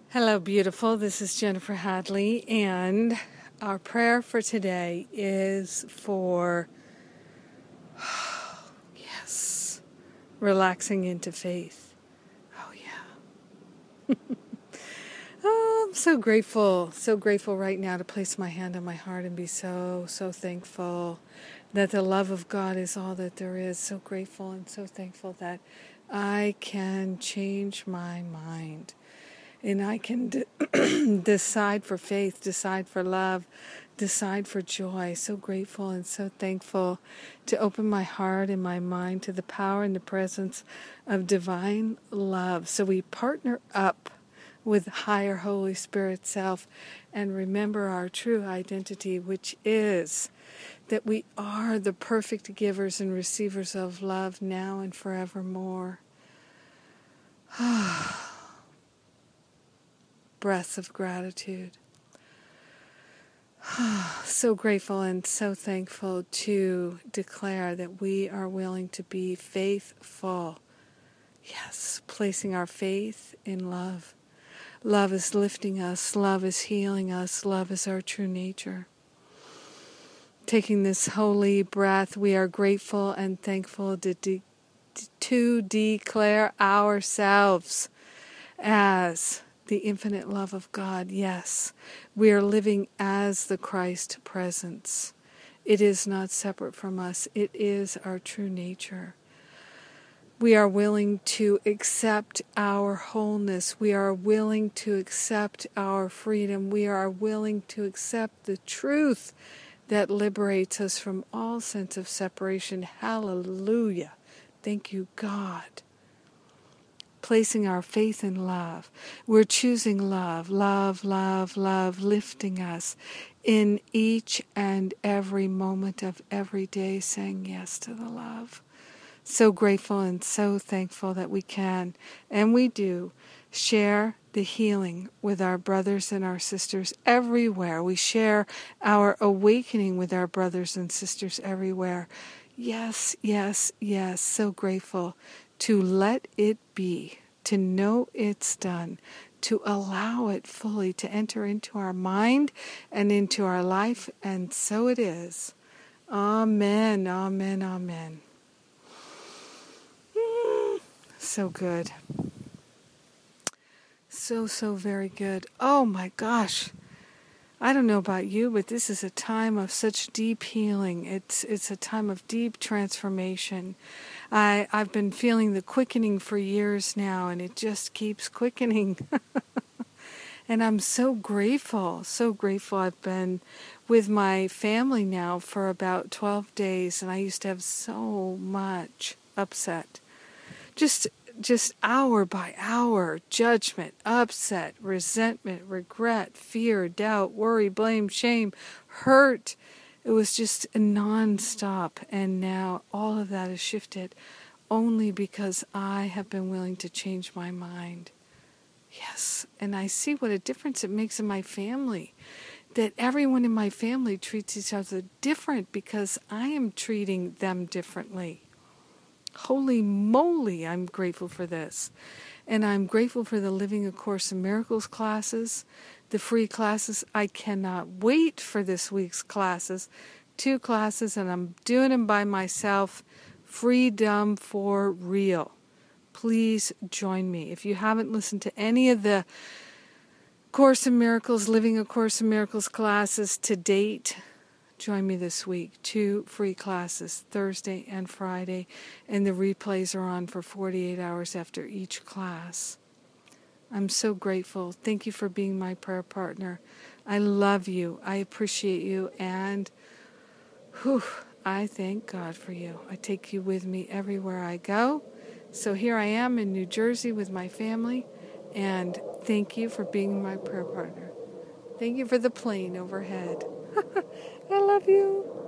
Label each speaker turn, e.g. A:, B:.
A: Hello, beautiful. This is Jennifer Hadley, and our prayer for today is for, yes, relaxing into faith. Oh, yeah. Oh, I'm so grateful right now to place my hand on my heart and be so thankful that the love of God is all that there is. So grateful and so thankful that I can change my mind. And I can decide for faith, decide for love, decide for joy. So grateful and so thankful to open my heart and my mind to the power and the presence of divine love. So we partner up with higher Holy Spirit self and remember our true identity, which is that we are the perfect givers and receivers of love now and forevermore. Breaths of gratitude. So grateful and so thankful to declare that we are willing to be faithful. Yes, placing our faith in love. Love is lifting us. Love is healing us. Love is our true nature. Taking this holy breath, we are grateful and thankful to declare ourselves as the infinite love of God. Yes, we are living as the Christ presence. It is not separate from us. It is our true nature. We are willing to accept our wholeness. We are willing to accept our freedom. We are willing to accept the truth that liberates us from all sense of separation. Hallelujah. Thank you, God. Placing our faith in love. We're choosing love, lifting us in each and every moment of every day, saying yes to the love. So grateful and so thankful that we can, and we do, share the healing with our brothers and our sisters everywhere. We share our awakening with our brothers and sisters everywhere. Yes, yes, yes, so grateful to let it be, to know it's done, to allow it fully to enter into our mind and into our life, and so it is. Amen, amen, amen. So good. So very good. Oh my gosh. I don't know about you, but this is a time of such deep healing. It's a time of deep transformation. I've been feeling the quickening for years now, and it just keeps quickening. And I'm so grateful. I've been with my family now for about 12 days, and I used to have so much upset. Just hour by hour, judgment, upset, resentment, regret, fear, doubt, worry, blame, shame, hurt. It was just non-stop. And now all of that has shifted only because I have been willing to change my mind. Yes, and I see what a difference it makes in my family. That everyone in my family treats each other different because I am treating them differently. Holy moly, I'm grateful for this. And I'm grateful for the Living A Course in Miracles classes, the free classes. I cannot wait for this week's classes. 2 classes, and I'm doing them by myself. Freedom for real. Please join me. If you haven't listened to any of the Course in Miracles, Living A Course in Miracles classes to date, join me this week. 2 free classes, Thursday and Friday, and the replays are on for 48 hours after each class. I'm so grateful. Thank you for being my prayer partner. I love you. I appreciate you, and I thank God for you. I take you with me everywhere I go. So here I am in New Jersey with my family, and thank you for being my prayer partner. Thank you for the plane overhead. I love you.